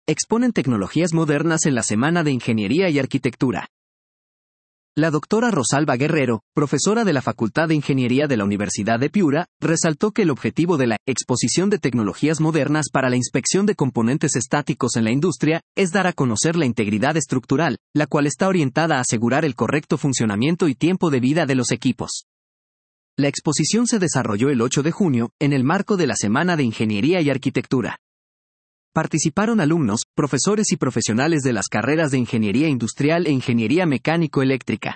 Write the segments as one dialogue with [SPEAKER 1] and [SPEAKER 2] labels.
[SPEAKER 1] exponen tecnologías modernas en la Semana de Ingeniería y Arquitectura. La doctora Rosalba Guerrero, profesora de la Facultad de Ingeniería de la Universidad de Piura, resaltó que el objetivo de la exposición de tecnologías modernas para la inspección de componentes estáticos en la industria es dar a conocer la integridad estructural, la cual está orientada a asegurar el correcto funcionamiento y tiempo de vida de los equipos. La exposición se desarrolló el 8 de junio, en el marco de la Semana de Ingeniería y Arquitectura. Participaron alumnos, profesores y profesionales de las carreras de Ingeniería Industrial e Ingeniería Mecánico-Eléctrica.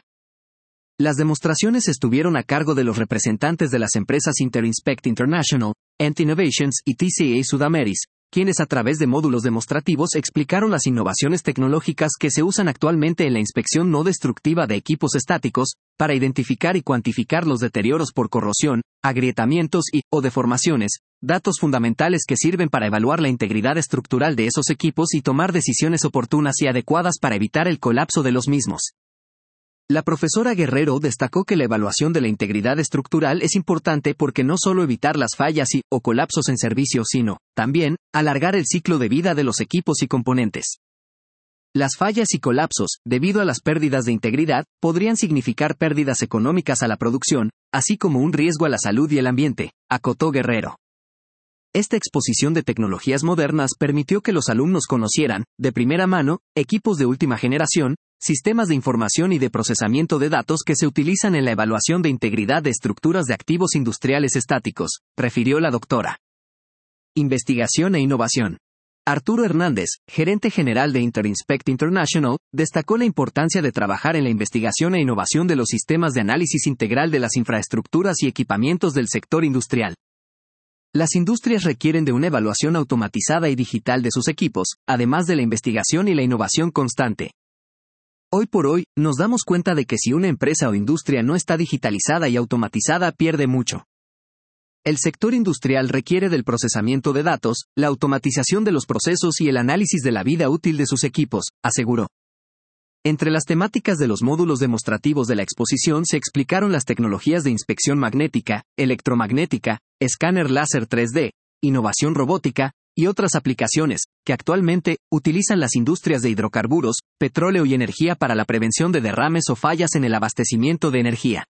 [SPEAKER 1] Las demostraciones estuvieron a cargo de los representantes de las empresas Interinspect International, Ent Innovations y TCA Sudameris, quienes a través de módulos demostrativos explicaron las innovaciones tecnológicas que se usan actualmente en la inspección no destructiva de equipos estáticos, para identificar y cuantificar los deterioros por corrosión, agrietamientos o deformaciones, datos fundamentales que sirven para evaluar la integridad estructural de esos equipos y tomar decisiones oportunas y adecuadas para evitar el colapso de los mismos. La profesora Guerrero destacó que la evaluación de la integridad estructural es importante porque no solo evitar las fallas o colapsos en servicio, sino, también, alargar el ciclo de vida de los equipos y componentes. Las fallas y colapsos, debido a las pérdidas de integridad, podrían significar pérdidas económicas a la producción, así como un riesgo a la salud y el ambiente, acotó Guerrero. Esta exposición de tecnologías modernas permitió que los alumnos conocieran, de primera mano, equipos de última generación, sistemas de información y de procesamiento de datos que se utilizan en la evaluación de integridad de estructuras de activos industriales estáticos, refirió la doctora. Investigación e innovación. Arturo Hernández, gerente general de Interinspect International, destacó la importancia de trabajar en la investigación e innovación de los sistemas de análisis integral de las infraestructuras y equipamientos del sector industrial. Las industrias requieren de una evaluación automatizada y digital de sus equipos, además de la investigación y la innovación constante. Hoy por hoy, nos damos cuenta de que si una empresa o industria no está digitalizada y automatizada, pierde mucho. El sector industrial requiere del procesamiento de datos, la automatización de los procesos y el análisis de la vida útil de sus equipos, aseguró. Entre las temáticas de los módulos demostrativos de la exposición se explicaron las tecnologías de inspección magnética, electromagnética, escáner láser 3D, innovación robótica, y otras aplicaciones, que actualmente utilizan las industrias de hidrocarburos, petróleo y energía para la prevención de derrames o fallas en el abastecimiento de energía.